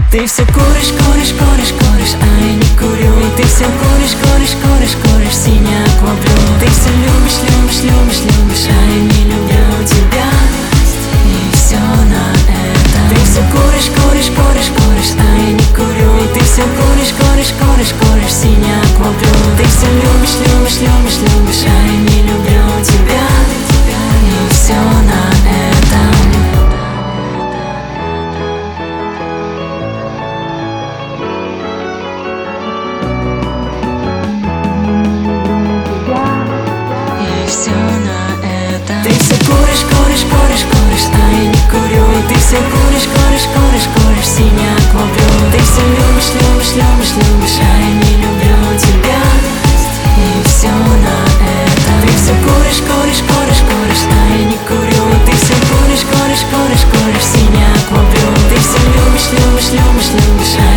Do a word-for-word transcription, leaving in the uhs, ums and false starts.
Ты все куришь, куришь, куришь, куришь, а я не курю. И ты все куришь, куришь, куришь, куришь, синий акваблю. Ты все любишь, любишь, любишь, любишь, а я не люблю тебя. И все на это. Ты все куришь, куришь, куришь, куришь, а я не курю. И ты все куришь, куришь, куришь, куришь, синий акваблю. Ты все любишь, любишь, любишь, любишь, а я не люблю тебя. И все на этом. Все на это. Ты все куришь, куришь, куришь, куришь, а я не курю. И ты все куришь, куришь, куришь, куришь, синий акваблю. Ты все любишь, любишь, любишь, любишь, а я не люблю тебя. И все на это. Ты все куришь, куришь, куришь, куришь, а я не курю. И ты все куришь, куришь, куришь, куришь, синий акваблю. Ты все любишь, любишь, любишь, любишь, а